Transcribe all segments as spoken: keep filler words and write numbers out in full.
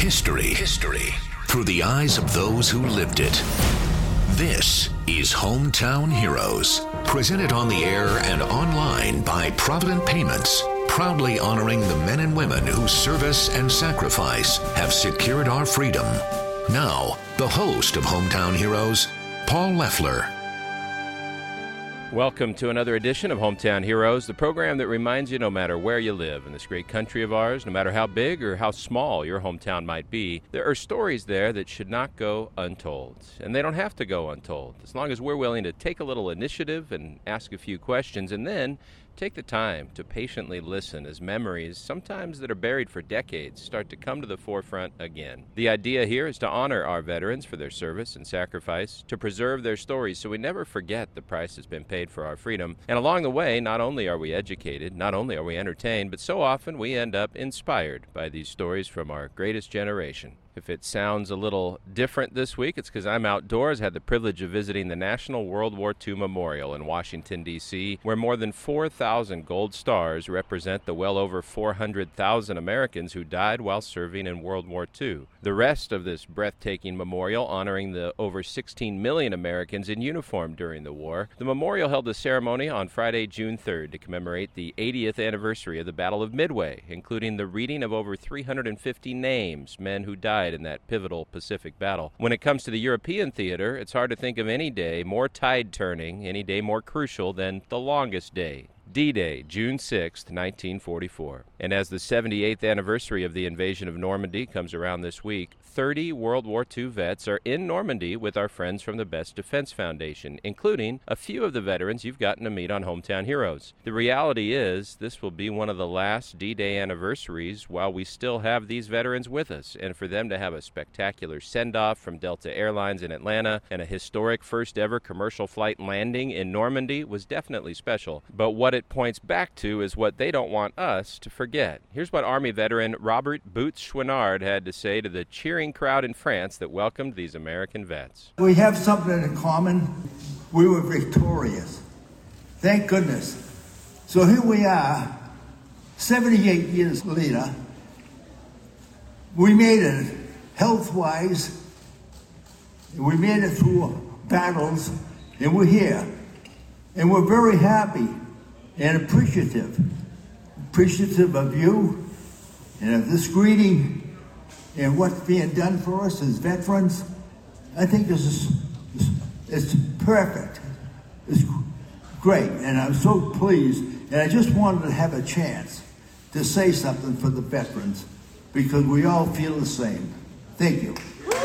History. History. Through the eyes of those who lived it. This is Hometown Heroes. Presented on the air and online by Provident Payments. Proudly honoring the men and women whose service and sacrifice have secured our freedom. Now, the host of Hometown Heroes, Paul Leffler. Welcome to another edition of Hometown Heroes, the program that reminds you no matter where you live in this great country of ours, no matter how big or how small your hometown might be, there are stories there that should not go untold. And they don't have to go untold, as long as we're willing to take a little initiative and ask a few questions, and then take the time to patiently listen as memories, sometimes that are buried for decades, start to come to the forefront again. The idea here is to honor our veterans for their service and sacrifice, to preserve their stories so we never forget the price that's been paid for our freedom. And along the way, not only are we educated, not only are we entertained, but so often we end up inspired by these stories from our greatest generation. If it sounds a little different this week, it's because I'm outdoors. I had the privilege of visiting the National World War Two Memorial in Washington, D C, where more than four thousand gold stars represent the well over four hundred thousand Americans who died while serving in World War Two. The rest of this breathtaking memorial honoring the over sixteen million Americans in uniform during the war. The memorial held a ceremony on Friday, June third, to commemorate the eightieth anniversary of the Battle of Midway, including the reading of over three hundred fifty names, men who died in that pivotal Pacific battle. When it comes to the European theater, it's hard to think of any day more tide-turning, any day more crucial than the longest day. D-Day, June sixth, nineteen forty-four. And as the seventy-eighth anniversary of the invasion of Normandy comes around this week, thirty World War Two vets are in Normandy with our friends from the Best Defense Foundation, including a few of the veterans you've gotten to meet on Hometown Heroes. The reality is, this will be one of the last D-Day anniversaries while we still have these veterans with us, and for them to have a spectacular send-off from Delta Airlines in Atlanta and a historic first-ever commercial flight landing in Normandy was definitely special. But what it points back to is what they don't want us to forget. Here's what Army veteran Robert Boots Chouinard had to say to the cheering crowd in France that welcomed these American vets. We have something in common. We were victorious. Thank goodness. So here we are, seventy-eight years later. We made it health-wise. We made it through battles, and we're here. And we're very happy and appreciative. Appreciative of you and of this greeting and what's being done for us as veterans. I think this is it's perfect. It's great, and I'm so pleased. And I just wanted to have a chance to say something for the veterans because we all feel the same. Thank you.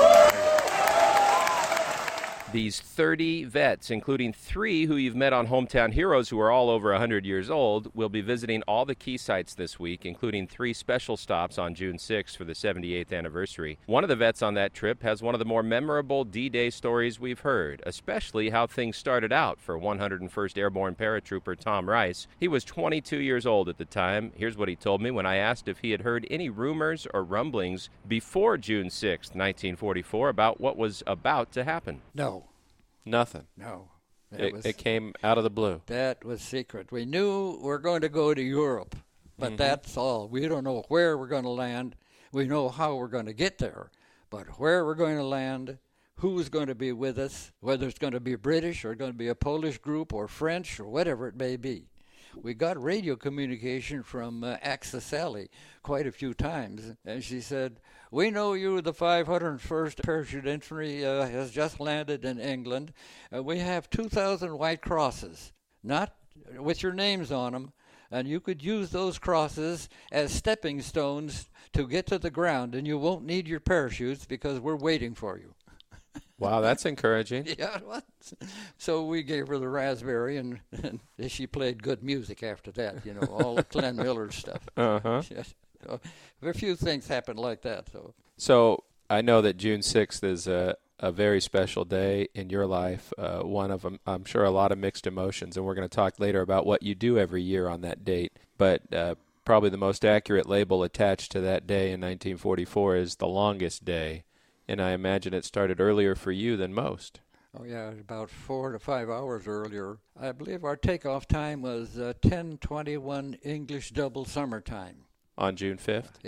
These thirty vets, including three who you've met on Hometown Heroes who are all over one hundred years old, will be visiting all the key sites this week, including three special stops on June sixth for the seventy-eighth anniversary. One of the vets on that trip has one of the more memorable D-Day stories we've heard, especially how things started out for one hundred first Airborne Paratrooper Tom Rice. He was twenty-two years old at the time. Here's what he told me when I asked if he had heard any rumors or rumblings before June sixth, nineteen forty-four, about what was about to happen. No. Nothing. No. It, was, it came out of the blue. That was secret. We knew we're going to go to Europe, but mm-hmm. that's all. We don't know where we're going to land. We know how we're going to get there, but where we're going to land, who's going to be with us, whether it's going to be British or going to be a Polish group or French or whatever it may be. We got radio communication from uh, Axel Sally quite a few times, and she said, "We know you, the five hundred first Parachute Infantry, uh, has just landed in England. Uh, we have two thousand white crosses, not with your names on them, and you could use those crosses as stepping stones to get to the ground, and you won't need your parachutes because we're waiting for you." Wow, that's encouraging. Yeah, it was. So we gave her the raspberry, and, and she played good music after that, you know, all the Glenn Miller stuff. Uh-huh. So, a few things happened like that. So, so I know that June sixth is a, a very special day in your life, uh, one of them, I'm sure, a lot of mixed emotions, and we're going to talk later about what you do every year on that date. But uh, probably the most accurate label attached to that day in nineteen forty-four is the longest day. And I imagine it started earlier for you than most. Oh, yeah, about four to five hours earlier. I believe our takeoff time was uh, ten twenty-one English double summertime. On June fifth? Yeah,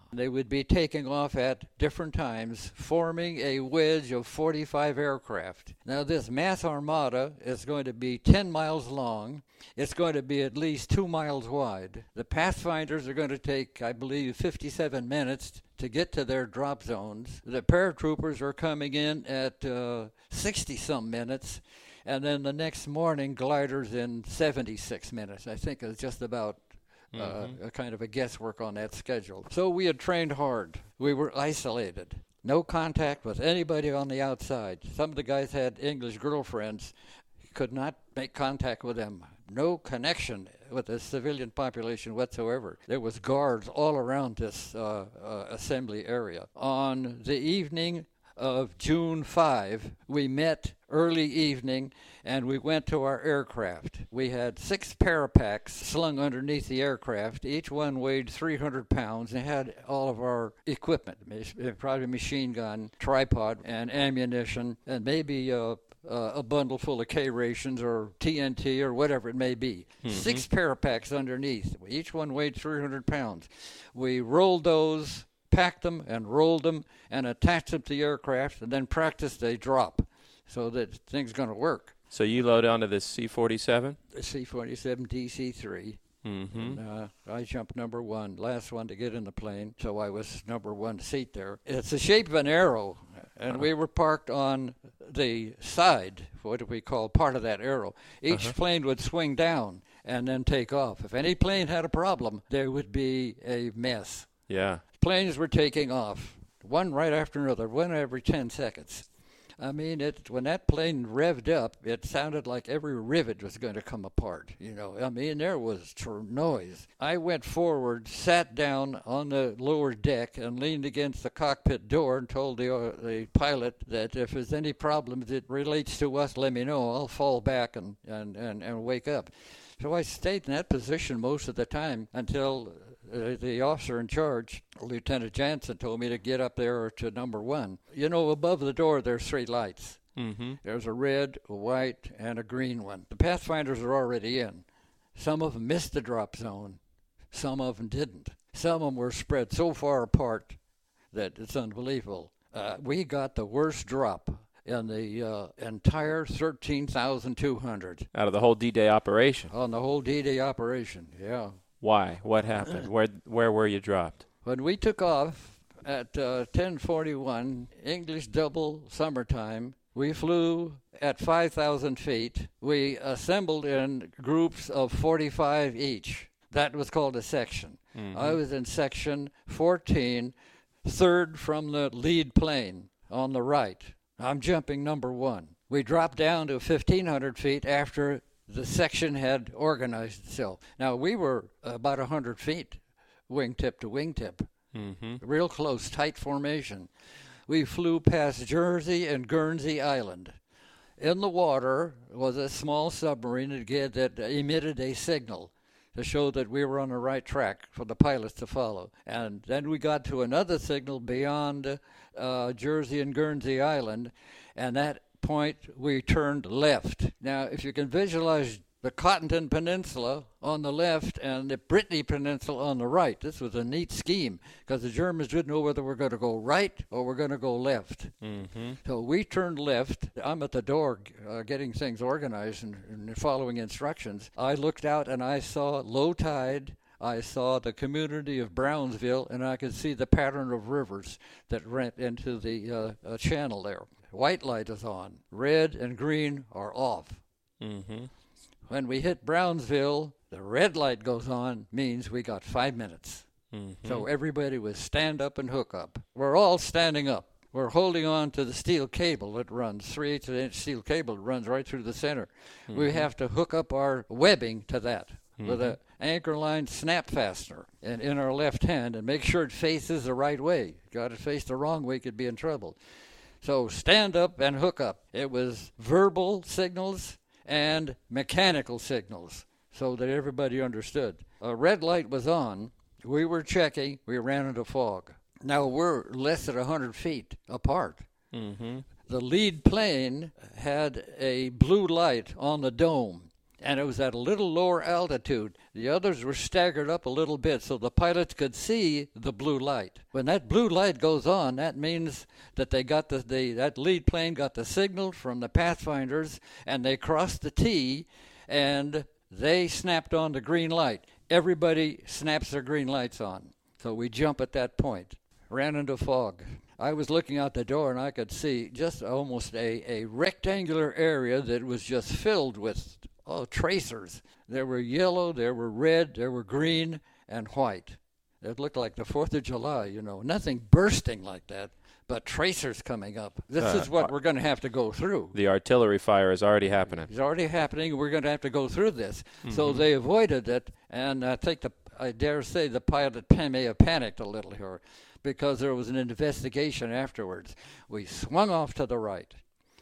They would be taking off at different times, forming a wedge of forty-five aircraft. Now, this mass armada is going to be ten miles long. It's going to be at least two miles wide. The Pathfinders are going to take, I believe, fifty-seven minutes to get to their drop zones. The paratroopers are coming in at uh, sixty-some minutes. And then the next morning, gliders in seventy-six minutes. I think it's just about uh, mm-hmm. a kind of a guesswork on that schedule. So we had trained hard. We were isolated. No contact with anybody on the outside. Some of the guys had English girlfriends. Could not make contact with them. No connection with the civilian population whatsoever. There was guards all around this uh, uh, assembly area. On the evening of June fifth, we met early evening, and we went to our aircraft. We had six parapacks slung underneath the aircraft. Each one weighed three hundred pounds and had all of our equipment, probably machine gun, tripod, and ammunition, and maybe uh, uh, a bundle full of K-rations or T N T or whatever it may be. Mm-hmm. Six parapacks underneath. Each one weighed three hundred pounds. We rolled those, packed them and rolled them and attached them to the aircraft, and then practiced a drop so that things going to work. So you load onto this C forty-seven? The C forty-seven D C three. Mm-hmm. And, uh, I jumped number one, last one to get in the plane, so I was number one seat there. It's the shape of an arrow, and uh-huh. we were parked on the side, what do we call part of that arrow. Each uh-huh. plane would swing down and then take off. If any plane had a problem, there would be a mess. Yeah. Planes were taking off, one right after another, one every ten seconds. I mean, it when that plane revved up, it sounded like every rivet was going to come apart, you know. I mean, there was tr- noise. I went forward, sat down on the lower deck, and leaned against the cockpit door and told the, uh, the pilot that if there's any problems that relates to us, let me know. I'll fall back and, and, and, and wake up. So I stayed in that position most of the time until uh, the officer in charge, Lieutenant Jansen, told me to get up there to number one. You know, above the door there's three lights. Mm-hmm. There's a red, a white, and a green one. The Pathfinders are already in. Some of them missed the drop zone. Some of them didn't. Some of them were spread so far apart that it's unbelievable. Uh, we got the worst drop in the uh, entire thirteen thousand two hundred. Out of the whole D-Day operation? On the whole D-Day operation, yeah. Why? What happened? Where where were you dropped? When we took off at uh, ten forty-one, English double summertime, we flew at five thousand feet. We assembled in groups of forty-five each. That was called a section. Mm-hmm. I was in section fourteen, third from the lead plane on the right. I'm jumping number one. We dropped down to fifteen hundred feet after the section had organized itself. Now, we were about one hundred feet, wingtip to wingtip. Mm-hmm. Real close, tight formation. We flew past Jersey and Guernsey Island. In the water was a small submarine again that emitted a signal to show that we were on the right track for the pilots to follow. And then we got to another signal beyond uh, Jersey and Guernsey Island, and that point we turned left. Now, if you can visualize the Cottonton Peninsula on the left and the Brittany Peninsula on the right, this was a neat scheme because the Germans didn't know whether we're going to go right or we're going to go left. Mm-hmm. So we turned left. I'm at the door uh, getting things organized and, and following instructions. I looked out and I saw low tide. I saw the community of Brownsville, and I could see the pattern of rivers that went into the uh, uh, channel there. White light is on. Red and green are off. Mm-hmm. When we hit Brownsville, the red light goes on, means we got five minutes. Mm-hmm. So everybody was stand up and hook up. We're all standing up. We're holding on to the steel cable that runs, three-eighths of an inch steel cable that runs right through the center. Mm-hmm. We have to hook up our webbing to that mm-hmm. with an anchor line snap fastener in, in our left hand and make sure it faces the right way. Got it face the wrong way, could be in trouble. So stand up and hook up. It was verbal signals and mechanical signals so that everybody understood. A red light was on. We were checking. We ran into fog. Now we're less than one hundred feet apart. Mm-hmm. The lead plane had a blue light on the dome. and it was at a little lower altitude. The others were staggered up a little bit so the pilots could see the blue light. When that blue light goes on, that means that they got the, the that lead plane got the signal from the pathfinders, and they crossed the T, and they snapped on the green light. Everybody snaps their green lights on. So we jump at that point. Ran into fog. I was looking out the door, and I could see just almost a, a rectangular area that was just filled with oh, tracers. There were yellow, there were red, there were green, and white. It looked like the fourth of July, you know. Nothing bursting like that, but tracers coming up. This uh, is what we're going to have to go through. The artillery fire is already happening. It's already happening. We're going to have to go through this. Mm-hmm. So they avoided it, and I think the I dare say the pilot may have panicked a little here, because there was an investigation afterwards. We swung off to the right.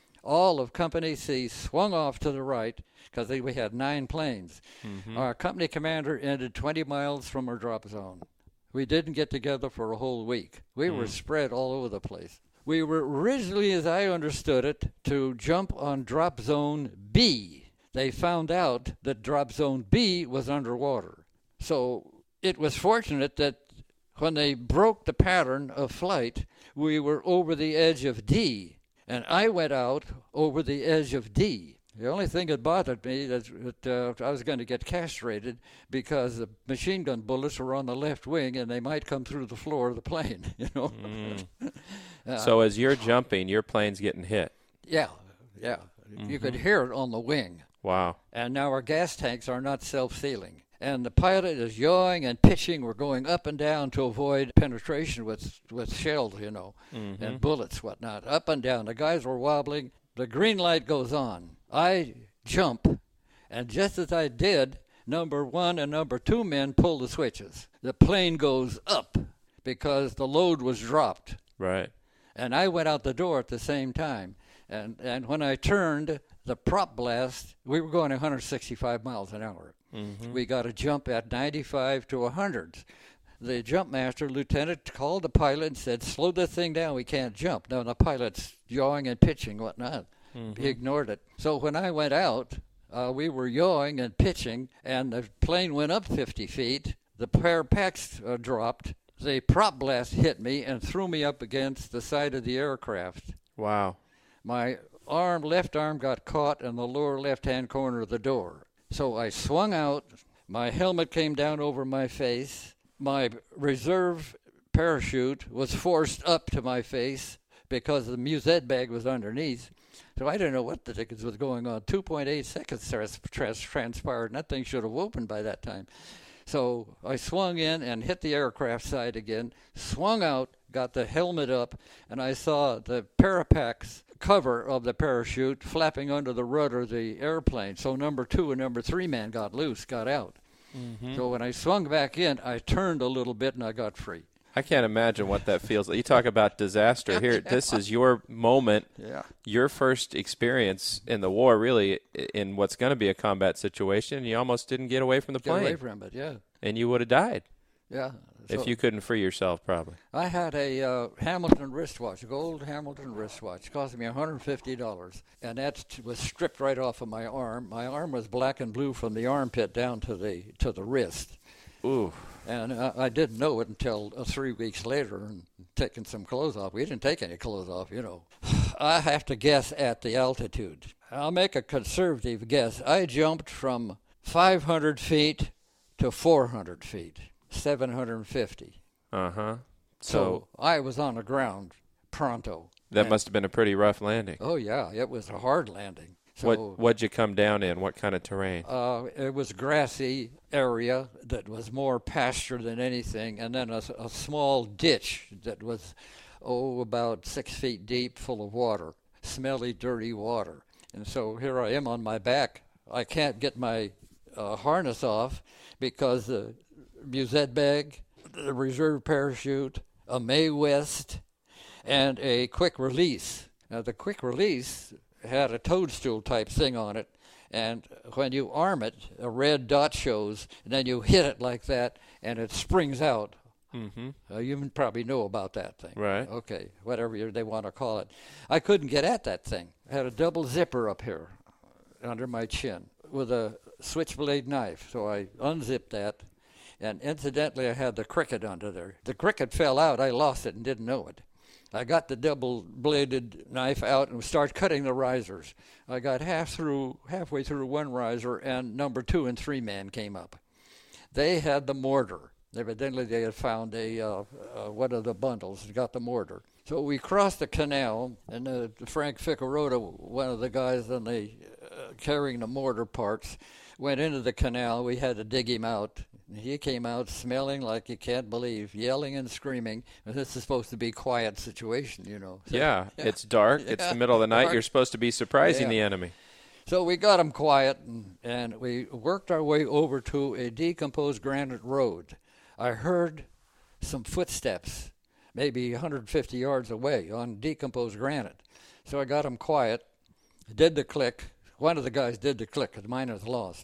All of Company C swung off to the right because we had nine planes. Mm-hmm. Our company commander ended twenty miles from our drop zone. We didn't get together for a whole week. We mm. were spread all over the place. We were originally, as I understood it, to jump on drop zone B. They found out that drop zone B was underwater. So it was fortunate that when they broke the pattern of flight, we were over the edge of D, and I went out over the edge of D. The only thing that bothered me is that uh, I was going to get castrated because the machine gun bullets were on the left wing, and they might come through the floor of the plane, you know. Mm. uh, so as you're jumping, your plane's getting hit. Yeah, yeah. Mm-hmm. You could hear it on the wing. Wow. And now our gas tanks are not self-sealing. And the pilot is yawing and pitching. We're going up and down to avoid penetration with, with shells, you know, mm-hmm. and bullets, whatnot. Up and down. The guys were wobbling. The green light goes on. I jump, and just as I did, number one and number two men pull the switches. The plane goes up because the load was dropped. Right. And I went out the door at the same time. And, and when I turned, the prop blast, we were going one hundred sixty-five miles an hour. Mm-hmm. We got a jump at ninety-five to one hundred. The jump master, lieutenant, called the pilot and said, slow this thing down, we can't jump. Now the pilot's yawing and pitching, whatnot. Mm-hmm. He ignored it. So when I went out, uh, we were yawing and pitching, and the plane went up fifty feet. The pair packs uh, dropped. The prop blast hit me and threw me up against the side of the aircraft. Wow. My arm, left arm got caught in the lower left-hand corner of the door. So I swung out. My helmet came down over my face. My reserve parachute was forced up to my face because the musette bag was underneath. So I didn't know what the dickens was going on. two point eight seconds trans- trans- transpired, and that thing should have opened by that time. So I swung in and hit the aircraft side again, swung out, got the helmet up, and I saw the Parapax cover of the parachute flapping under the rudder of the airplane. So number two and number three man got loose, got out. Mm-hmm. So when I swung back in, I turned a little bit and I got free. I can't imagine what that feels like. You talk about disaster here. Yeah. This is your moment, yeah. your first experience in the war, really, in what's going to be a combat situation. You almost didn't get away from the plane. Get away from it, yeah. And you would have died. Yeah. If so you couldn't free yourself, probably. I had a uh, Hamilton wristwatch, a gold Hamilton wristwatch. It cost me one hundred fifty dollars, and that was stripped right off of my arm. My arm was black and blue from the armpit down to the to the wrist. Ooh. And uh, I didn't know it until uh, three weeks later and taking some clothes off. We didn't take any clothes off, you know. I have to guess at the altitude. I'll make a conservative guess. I jumped from five hundred feet to four hundred feet. seven hundred fifty. Uh-huh. So, so I was on the ground pronto. That and, must have been a pretty rough landing. Oh, yeah. It was a hard landing. So, what, what'd you come down in? What kind of terrain? Uh, it was grassy area that was more pasture than anything, and then a, a small ditch that was, oh, about six feet deep, full of water, smelly, dirty water. And so here I am on my back. I can't get my uh, harness off because the musette bag, the reserve parachute, a Mae West, and a quick release. Now, the quick release had a toadstool type thing on it, and when you arm it, a red dot shows, and then you hit it like that, and it springs out. Mm-hmm. Uh, you probably know about that thing. Right. Okay, whatever they want to call it. I couldn't get at that thing. I had a double zipper up here under my chin with a switchblade knife. So I unzipped that, and incidentally, I had the cricket under there. The cricket fell out. I lost it and didn't know it. I got the double-bladed knife out and started cutting the risers. I got half through, halfway through one riser, and number two and three man came up. They had the mortar. Evidently, they had found a uh, uh, one of the bundles and got the mortar. So we crossed the canal, and uh, Frank Ficarota, one of the guys on the uh, carrying the mortar parts, went into the canal. We had to dig him out. He came out smelling like you can't believe, yelling and screaming. And this is supposed to be a quiet situation, you know. So, yeah, yeah, it's dark. yeah, It's the middle of the night. dark. You're supposed to be surprising Yeah. the enemy. So we got him quiet, and, and we worked our way over to a decomposed granite road. I heard some footsteps, maybe one hundred fifty yards away on decomposed granite. So I got him quiet, did the click. One of the guys did the click, the miner's lost.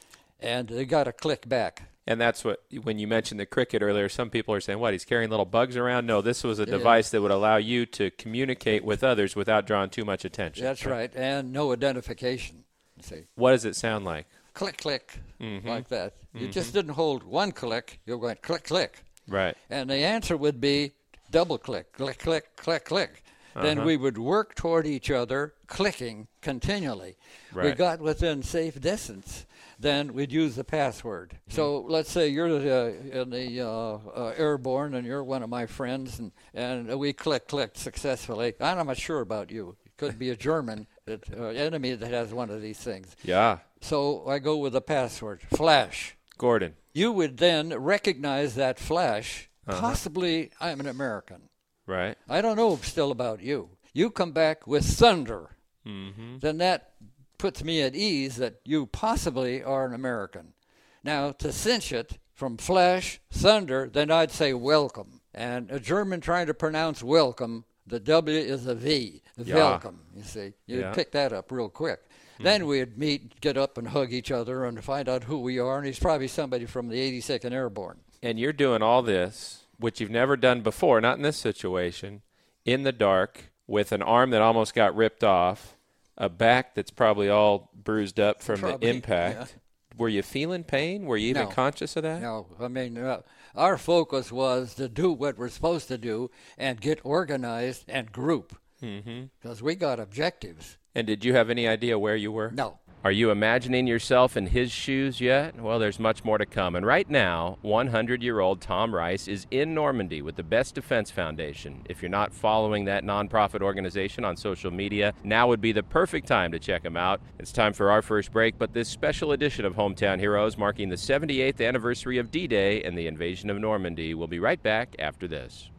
And they got a click back. And that's what, when you mentioned the cricket earlier, some people are saying, what, he's carrying little bugs around? No, this was a Yeah. device that would allow you to communicate with others without drawing too much attention. That's right, and no identification. You see, What does it sound like? click, click, Mhm. like that. You just didn't hold one click. You went click, click. Right. And the answer would be double click, click, click, click, click. Then Uh-huh. we would work toward each other, clicking continually. We Right. got within safe distance. Then we'd use the password. So let's say you're uh, in the uh, uh, airborne and you're one of my friends, and, and we click, clicked successfully. I'm not sure about you. It could be a German that, uh, enemy that has one of these things. Yeah. So I go with the password, flash. Gordon. You would then recognize that flash. Uh-huh. Possibly I'm an American. Right. I don't know still about you. You come back with thunder. Mm-hmm. Then that puts me at ease that you possibly are an American. Now, to cinch it from flash, thunder, then I'd say welcome. And a German trying to pronounce welcome, the W is a V. Yeah. Welcome, you see. You'd Yeah. pick that up real quick. Then we'd meet, get up and hug each other and find out who we are. And he's probably somebody from the eighty-second Airborne. And you're doing all this, which you've never done before, not in this situation, in the dark, with an arm that almost got ripped off, a back that's probably all bruised up from Probably, the impact. Were you feeling pain? Were you even No. conscious of that? No, I mean, uh, our focus was to do what we're supposed to do and get organized and group. Mm-hmm. Because we got objectives. And did you have any idea where you were? No. Are you imagining yourself in his shoes yet? Well, there's much more to come. And right now, one hundred-year-old Tom Rice is in Normandy with the Best Defense Foundation. If you're not following that nonprofit organization on social media, now would be the perfect time to check them out. It's time for our first break, but this special edition of Hometown Heroes marking the seventy-eighth anniversary of D-Day and the invasion of Normandy. We'll be right back after this.